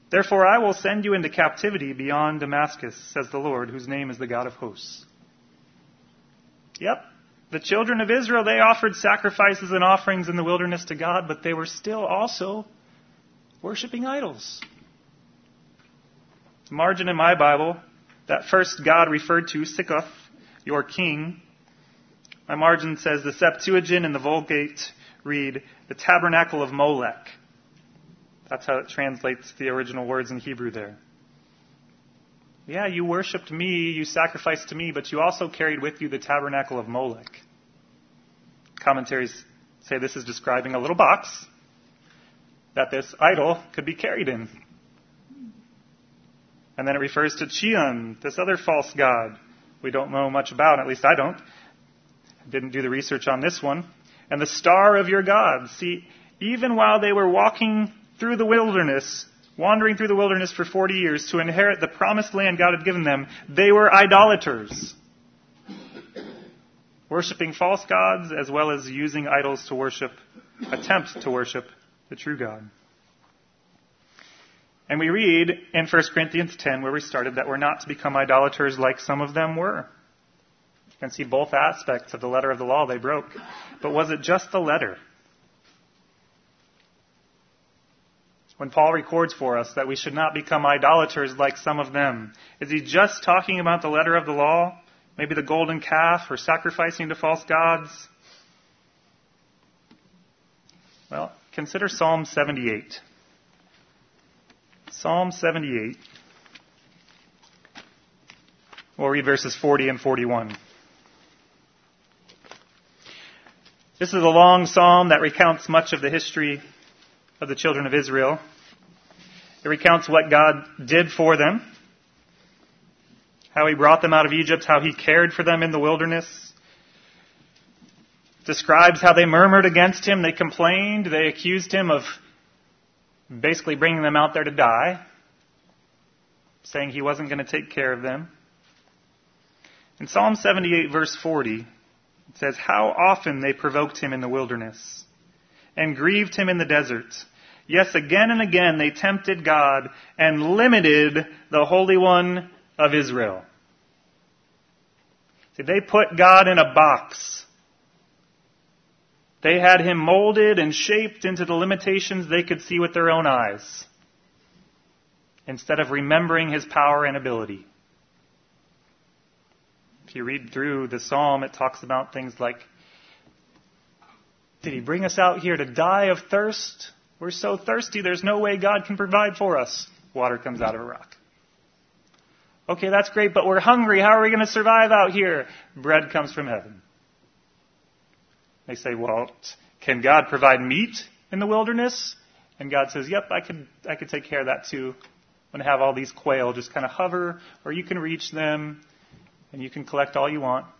Therefore I will send you into captivity beyond Damascus, says the Lord, whose name is the God of hosts. Yep, the children of Israel, they offered sacrifices and offerings in the wilderness to God, but they were still also worshiping idols. Margin in my Bible, that first God referred to, Sikkoth, your king. My margin says the Septuagint and the Vulgate read the tabernacle of Molech. That's how it translates the original words in Hebrew there. Yeah, you worshipped me, you sacrificed to me, but you also carried with you the tabernacle of Molech. Commentaries say this is describing a little box that this idol could be carried in. And then it refers to Chiun, this other false god we don't know much about, at least I don't. I didn't do the research on this one. And the star of your God. See, even while they were walking through the wilderness, wandering through the wilderness for 40 years to inherit the promised land God had given them, they were idolaters, worshiping false gods as well as using idols to worship, attempt to worship the true God. And we read in 1 Corinthians 10, where we started, that we're not to become idolaters like some of them were. You can see both aspects of the letter of the law they broke. But was it just the letter? When Paul records for us that we should not become idolaters like some of them, is he just talking about the letter of the law? Maybe the golden calf or sacrificing to false gods? Well, consider Psalm 78. Psalm 78. We'll read verses 40 and 41. This is a long psalm that recounts much of the history of the children of Israel. It recounts what God did for them, how he brought them out of Egypt, how he cared for them in the wilderness. It describes how they murmured against him, they complained, they accused him of basically bringing them out there to die, saying he wasn't going to take care of them. In Psalm 78, verse 40, it says, "How often they provoked him in the wilderness and grieved him in the desert. Yes, again and again they tempted God and limited the Holy One of Israel." See, they put God in a box. They had him molded and shaped into the limitations they could see with their own eyes, instead of remembering his power and ability. If you read through the psalm, it talks about things like, did he bring us out here to die of thirst? We're so thirsty, there's no way God can provide for us. Water comes out of a rock. Okay, that's great, but we're hungry. How are we going to survive out here? Bread comes from heaven. They say, well, can God provide meat in the wilderness? And God says, yep, I could take care of that too. I'm going to have all these quail just kind of hover, or you can reach them, and you can collect all you want.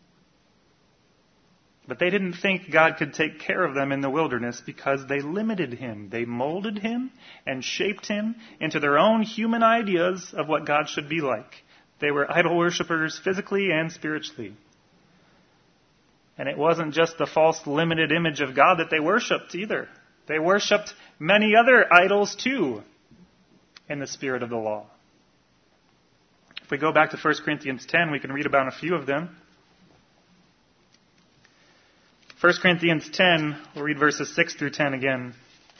But they didn't think God could take care of them in the wilderness because they limited him. They molded him and shaped him into their own human ideas of what God should be like. They were idol worshippers physically and spiritually. And it wasn't just the false limited image of God that they worshipped either. They worshipped many other idols too in the spirit of the law. If we go back to 1 Corinthians 10, we can read about a few of them. 1 Corinthians 10, we'll read verses 6 through 10 again.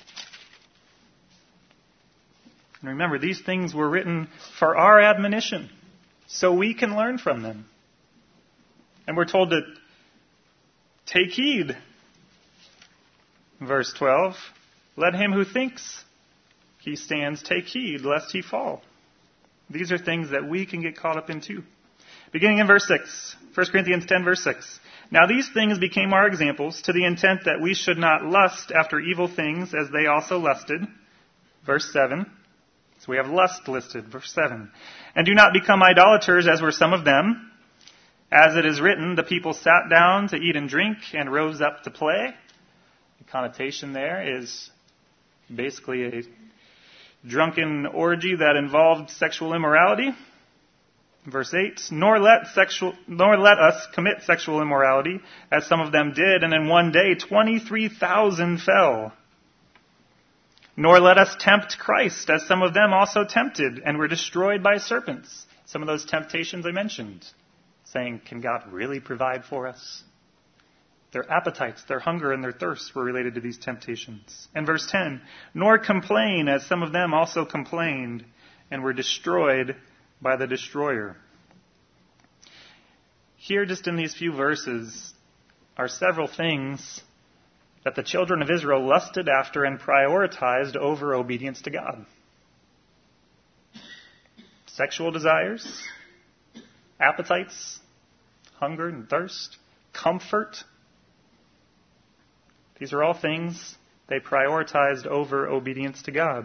And remember, these things were written for our admonition, so we can learn from them. And we're told to take heed. Verse 12, let him who thinks he stands take heed, lest he fall. These are things that we can get caught up in too. Beginning in verse 6, 1 Corinthians 10, verse 6. Now these things became our examples, to the intent that we should not lust after evil things as they also lusted. Verse 7. So we have lust listed. Verse 7. And do not become idolaters as were some of them. As it is written, the people sat down to eat and drink and rose up to play. The connotation there is basically a drunken orgy that involved sexual immorality. Verse 8, nor let us commit sexual immorality, as some of them did, and in one day 23,000 fell. Nor let us tempt Christ, as some of them also tempted and were destroyed by serpents. Some of those temptations I mentioned, saying, can God really provide for us? Their appetites, their hunger, and their thirst were related to these temptations. And verse 10, nor complain, as some of them also complained and were destroyed by the destroyer. Here, just in these few verses, are several things that the children of Israel lusted after and prioritized over obedience to God. Sexual desires, appetites, hunger and thirst, comfort. These are all things they prioritized over obedience to God.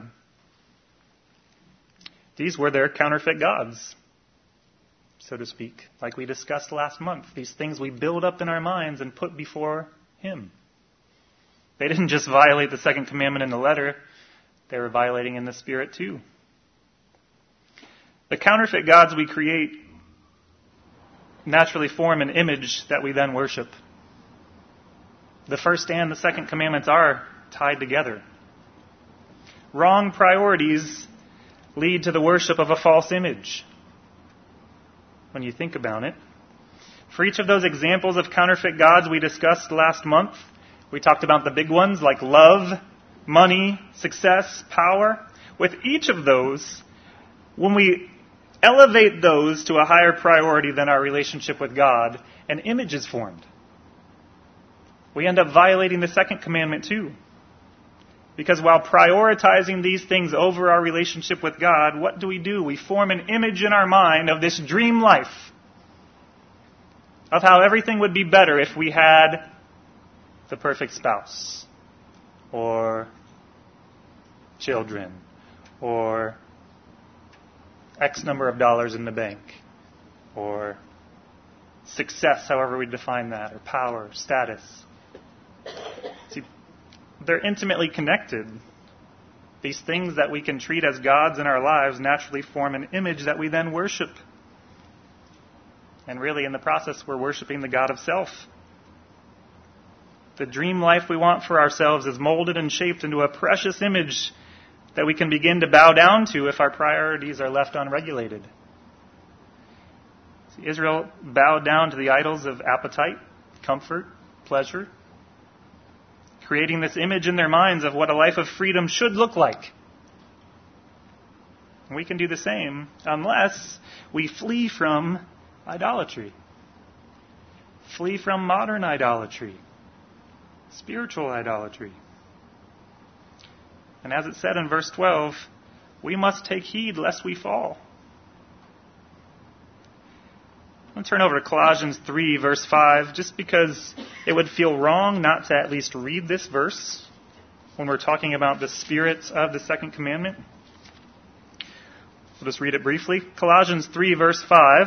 These were their counterfeit gods, so to speak, like we discussed last month. These things we build up in our minds and put before Him. They didn't just violate the second commandment in the letter, they were violating in the spirit too. The counterfeit gods we create naturally form an image that we then worship. The first and the second commandments are tied together. Wrong priorities lead to the worship of a false image, when you think about it. For each of those examples of counterfeit gods we discussed last month, we talked about the big ones like love, money, success, power. With each of those, when we elevate those to a higher priority than our relationship with God, an image is formed. We end up violating the second commandment too. Because while prioritizing these things over our relationship with God, what do? We form an image in our mind of this dream life, of how everything would be better if we had the perfect spouse, or children, or X number of dollars in the bank, or success, however we define that, or power, status. See, they're intimately connected. These things that we can treat as gods in our lives naturally form an image that we then worship. And really, in the process, we're worshiping the God of self. The dream life we want for ourselves is molded and shaped into a precious image that we can begin to bow down to if our priorities are left unregulated. See, Israel bowed down to the idols of appetite, comfort, pleasure, creating this image in their minds of what a life of freedom should look like. And we can do the same unless we flee from idolatry. Flee from modern idolatry, spiritual idolatry. And as it said in verse 12, we must take heed lest we fall. I'm going to turn over to Colossians 3, verse 5, just because it would feel wrong not to at least read this verse when we're talking about the spirit of the second commandment. We'll just read it briefly. Colossians 3, verse 5.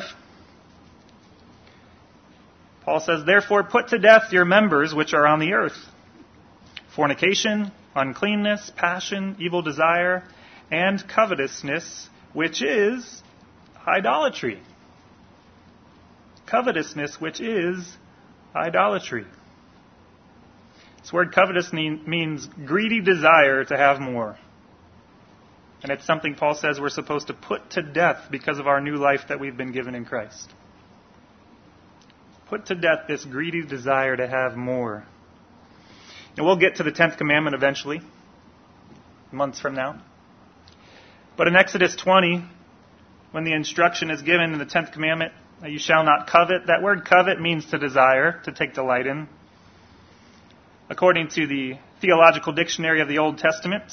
Paul says, therefore put to death your members which are on the earth: fornication, uncleanness, passion, evil desire, and covetousness, which is idolatry. Covetousness, which is idolatry. This word covetous means greedy desire to have more. And it's something Paul says we're supposed to put to death because of our new life that we've been given in Christ. Put to death this greedy desire to have more. And we'll get to the 10th commandment eventually, months from now. But in Exodus 20, when the instruction is given in the 10th commandment, you shall not covet, that word covet means to desire, to take delight in. According to the Theological Dictionary of the Old Testament,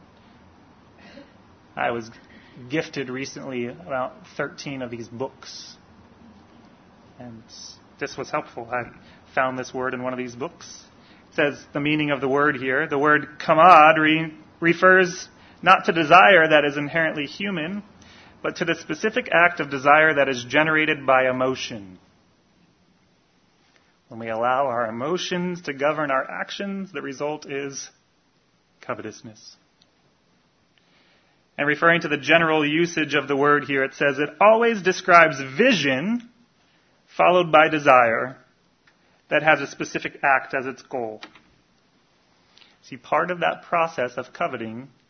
I was gifted recently about 13 of these books. And this was helpful. I found this word in one of these books. It says the meaning of the word here. The word kamad refers not to desire that is inherently human, but to the specific act of desire that is generated by emotion. When we allow our emotions to govern our actions, the result is covetousness. And referring to the general usage of the word here, it says it always describes vision followed by desire that has a specific act as its goal. See, part of that process of coveting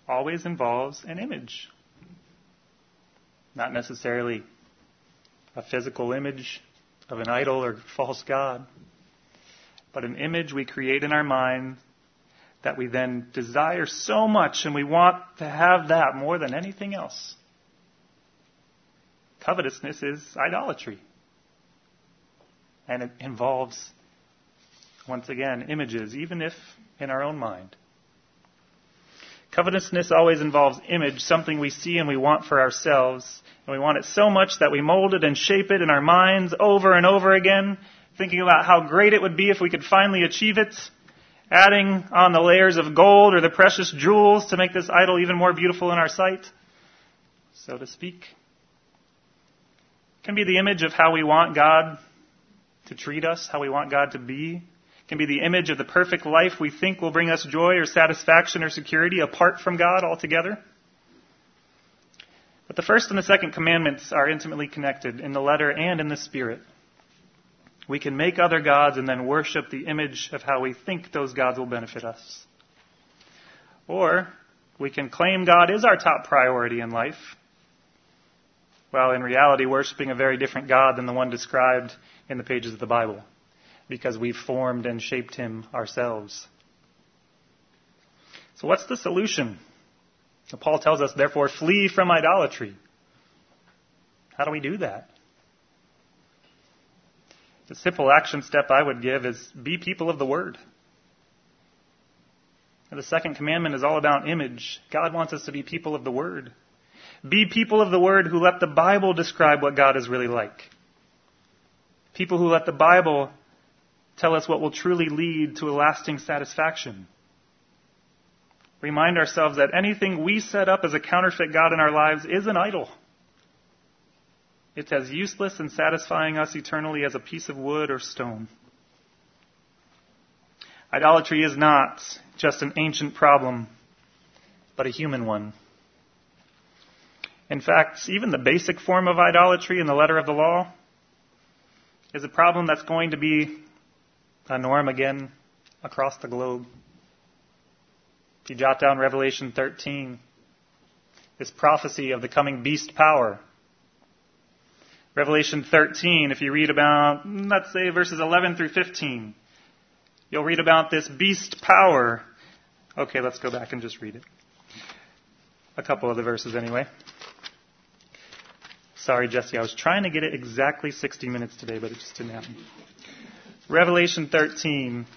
always involves an image. Not necessarily a physical image of an idol or false god, but an image we create in our mind that we then desire so much, and we want to have that more than anything else. Covetousness is idolatry. And it involves, once again, images, even if in our own mind. Covetousness always involves image, something we see and we want for ourselves. And we want it so much that we mold it and shape it in our minds over and over again, thinking about how great it would be if we could finally achieve it, adding on the layers of gold or the precious jewels to make this idol even more beautiful in our sight, so to speak. It can be the image of how we want God to treat us, how we want God to be. It can be the image of the perfect life we think will bring us joy or satisfaction or security apart from God altogether. But the first and the second commandments are intimately connected in the letter and in the spirit. We can make other gods and then worship the image of how we think those gods will benefit us. Or we can claim God is our top priority in life, while in reality worshiping a very different God than the one described in the pages of the Bible, because we've formed and shaped him ourselves. So what's the solution? So Paul tells us, therefore, flee from idolatry. How do we do that? The simple action step I would give is be people of the Word. And the second commandment is all about image. God wants us to be people of the Word. Be people of the Word who let the Bible describe what God is really like. People who let the Bible tell us what will truly lead to a lasting satisfaction. Remind ourselves that anything we set up as a counterfeit God in our lives is an idol. It's as useless in satisfying us eternally as a piece of wood or stone. Idolatry is not just an ancient problem, but a human one. In fact, even the basic form of idolatry in the letter of the law is a problem that's going to be a norm again across the globe. If you jot down Revelation 13, this prophecy of the coming beast power. Revelation 13, if you read about, let's say, verses 11 through 15, you'll read about this beast power. Okay, let's go back and just read it. A couple of the verses anyway. Sorry, Jesse, I was trying to get it exactly 60 minutes today, but it just didn't happen. Revelation 13.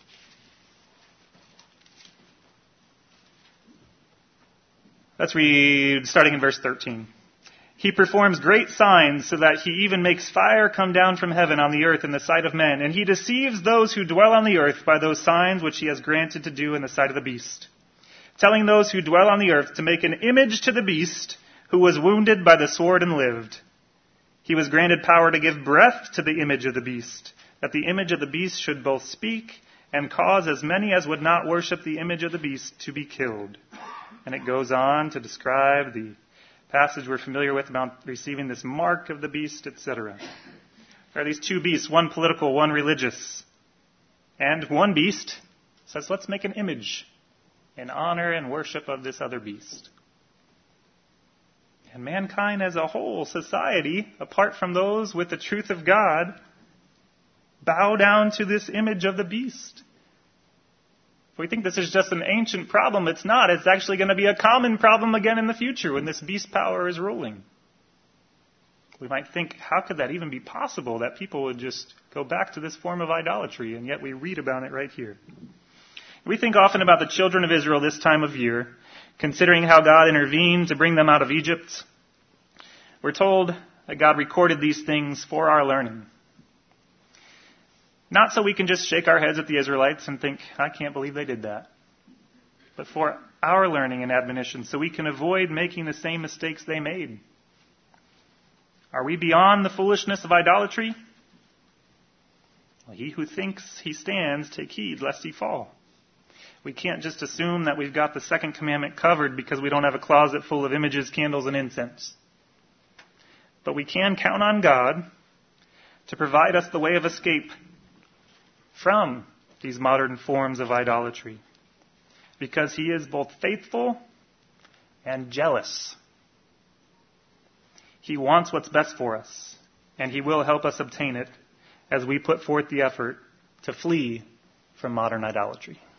Let's read starting in verse 13. He performs great signs so that he even makes fire come down from heaven on the earth in the sight of men. And he deceives those who dwell on the earth by those signs which he has granted to do in the sight of the beast, telling those who dwell on the earth to make an image to the beast who was wounded by the sword and lived. He was granted power to give breath to the image of the beast, that the image of the beast should both speak and cause as many as would not worship the image of the beast to be killed. And it goes on to describe the passage we're familiar with about receiving this mark of the beast, etc. There are these two beasts, one political, one religious. And one beast says, let's make an image in honor and worship of this other beast. And mankind as a whole, society, apart from those with the truth of God, bow down to this image of the beast. If we think this is just an ancient problem, it's not. It's actually going to be a common problem again in the future when this beast power is ruling. We might think, how could that even be possible, that people would just go back to this form of idolatry, and yet we read about it right here. We think often about the children of Israel this time of year, considering how God intervened to bring them out of Egypt. We're told that God recorded these things for our learning. Not so we can just shake our heads at the Israelites and think, I can't believe they did that. But for our learning and admonition, so we can avoid making the same mistakes they made. Are we beyond the foolishness of idolatry? Well, he who thinks he stands, take heed lest he fall. We can't just assume that we've got the second commandment covered because we don't have a closet full of images, candles, and incense. But we can count on God to provide us the way of escape from these modern forms of idolatry, because he is both faithful and jealous. He wants what's best for us, and He will help us obtain it as we put forth the effort to flee from modern idolatry.